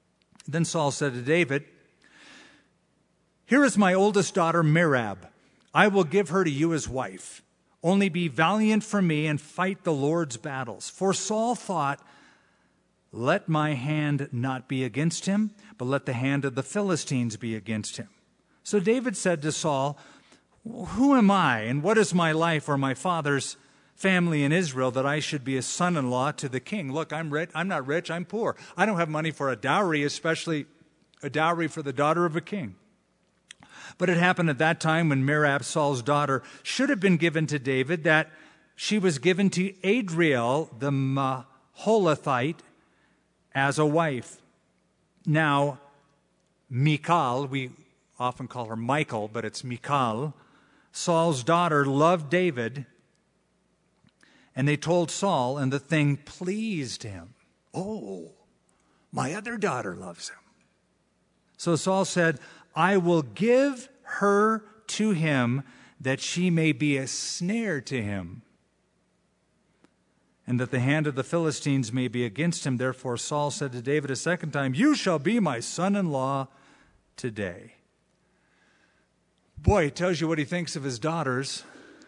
Then Saul said to David, "Here is my oldest daughter, Merab. I will give her to you as wife. Only be valiant for me and fight the Lord's battles." For Saul thought, "Let my hand not be against him, but let the hand of the Philistines be against him." So David said to Saul, "Who am I, and what is my life or my father's family in Israel that I should be a son-in-law to the king? Look, I'm rich. I'm not rich. I'm poor. I don't have money for a dowry, especially a dowry for the daughter of a king." But it happened at that time when Merab, Saul's daughter, should have been given to David, that she was given to Adriel the Maholathite as a wife. Now, Michal, we often call her Michal, but it's Michal, Saul's daughter, loved David, and they told Saul, and the thing pleased him. "Oh, my other daughter loves him." So Saul said, "I will give her to him that she may be a snare to him, and that the hand of the Philistines may be against him." Therefore Saul said to David a second time, "You shall be my son-in-law today." Boy, it tells you what he thinks of his daughters.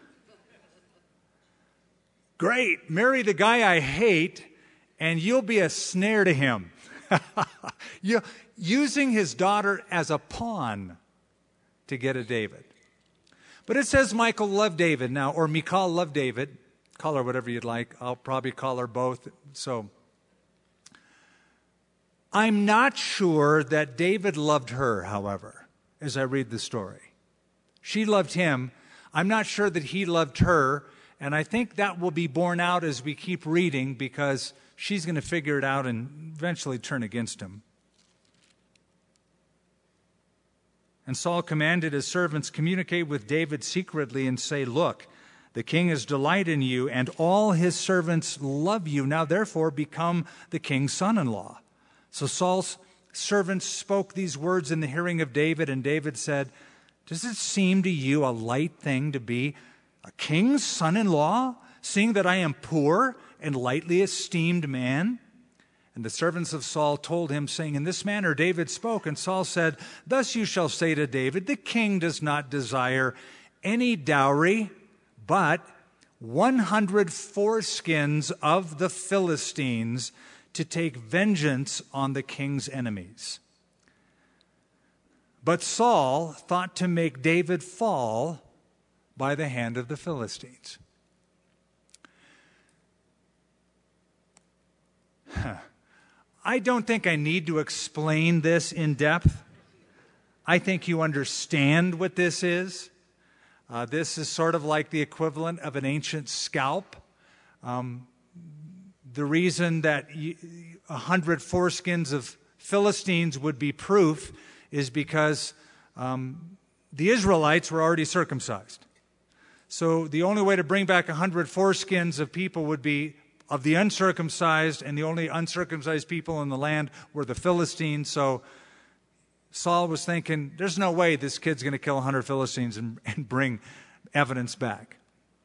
Great, marry the guy I hate, and you'll be a snare to him. you, using his daughter as a pawn to get at David. But it says Michal loved David now, or Michal loved David. Call her whatever you'd like. I'll probably call her both. So I'm not sure that David loved her, however, as I read the story. She loved him. I'm not sure that he loved her, and I think that will be borne out as we keep reading, because she's going to figure it out and eventually turn against him. And Saul commanded his servants, "Communicate with David secretly and say, 'Look, the king is delighted in you, and all his servants love you. Now therefore become the king's son-in-law.'" So Saul's servants spoke these words in the hearing of David, and David said, "Does it seem to you a light thing to be a king's son-in-law, seeing that I am poor and lightly esteemed man?" And the servants of Saul told him, saying, "In this manner David spoke." And Saul said, "Thus you shall say to David, 'The king does not desire any dowry, but one hundred foreskins of the Philistines to take vengeance on the king's enemies.'" But Saul thought to make David fall by the hand of the Philistines. Huh. I don't think I need to explain this in depth. I think you understand what this is. Uh, this is sort of like the equivalent of an ancient scalp. Um, the reason that a hundred foreskins of Philistines would be proof is because um, the Israelites were already circumcised. So the only way to bring back a hundred foreskins of people would be of the uncircumcised, and the only uncircumcised people in the land were the Philistines. So Saul was thinking, there's no way this kid's going to kill a hundred Philistines and, and bring evidence back.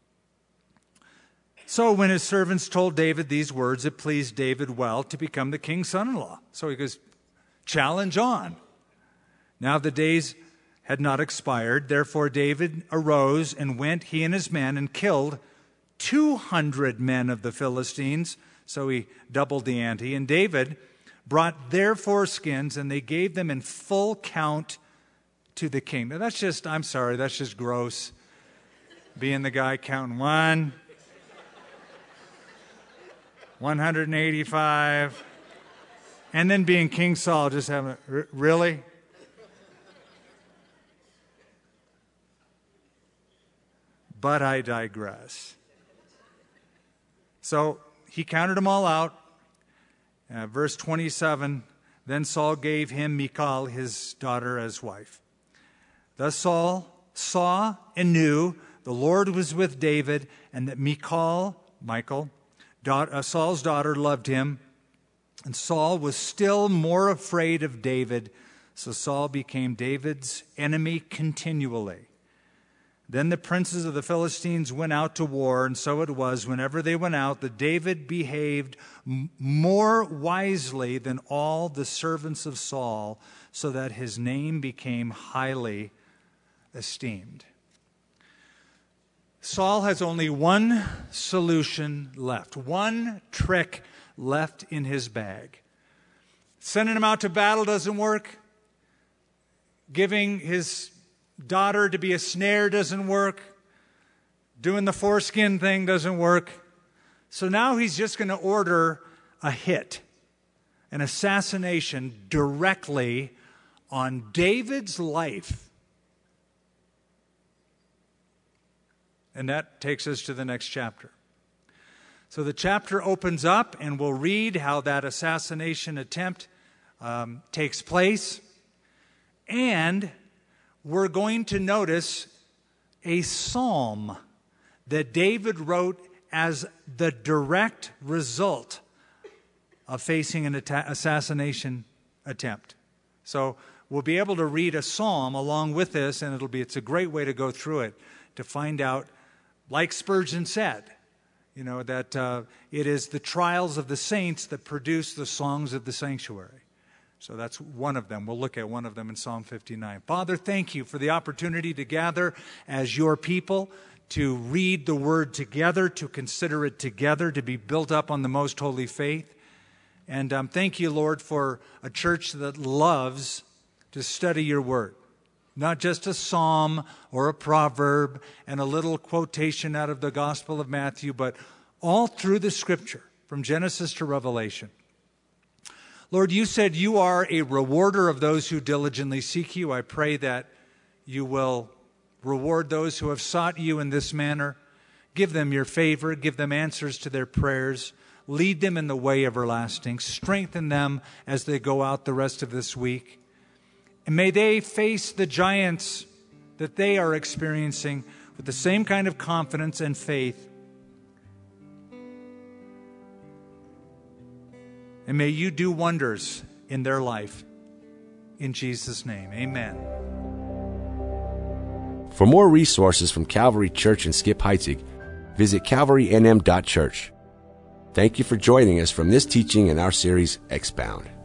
So when his servants told David these words, it pleased David well to become the king's son-in-law. So he goes, challenge on. Now the days had not expired. Therefore David arose and went, he and his men, and killed two hundred men of the Philistines. So he doubled the ante. And David brought their foreskins, and they gave them in full count to the king. Now that's just, I'm sorry, that's just gross. Being the guy counting one, one hundred eighty-five, and then being King Saul, just having, really? But I digress. So he counted them all out. Uh, verse twenty-seven, then Saul gave him Michal, his daughter, as wife. Thus Saul saw and knew the Lord was with David, and that Michal, Michal, daughter, uh, Saul's daughter, loved him. And Saul was still more afraid of David, so Saul became David's enemy continually. Then the princes of the Philistines went out to war, and so it was, whenever they went out, that David behaved m- more wisely than all the servants of Saul, so that his name became highly esteemed. Saul has only one solution left, one trick left in his bag. Sending him out to battle doesn't work. Giving his daughter to be a snare doesn't work. Doing the foreskin thing doesn't work. So now he's just going to order a hit, an assassination directly on David's life. And that takes us to the next chapter. So the chapter opens up, and we'll read how that assassination attempt um, takes place. And we're going to notice a psalm that David wrote as the direct result of facing an atta- assassination attempt. So we'll be able to read a psalm along with this, and it'll be it's a great way to go through it to find out, like Spurgeon said, you know, that uh, it is the trials of the saints that produce the songs of the sanctuary. So that's one of them. We'll look at one of them in Psalm fifty-nine. Father, thank you for the opportunity to gather as your people, to read the word together, to consider it together, to be built up on the most holy faith. And um, thank you, Lord, for a church that loves to study your word. Not just a psalm or a proverb and a little quotation out of the Gospel of Matthew, but all through the Scripture, from Genesis to Revelation. Lord, you said you are a rewarder of those who diligently seek you. I pray that you will reward those who have sought you in this manner. Give them your favor. Give them answers to their prayers. Lead them in the way everlasting. Strengthen them as they go out the rest of this week. And may they face the giants that they are experiencing with the same kind of confidence and faith. And may you do wonders in their life. In Jesus' name, amen. For more resources from Calvary Church in Skip Heitzig, visit calvary n m dot church. Thank you for joining us from this teaching in our series, Expound.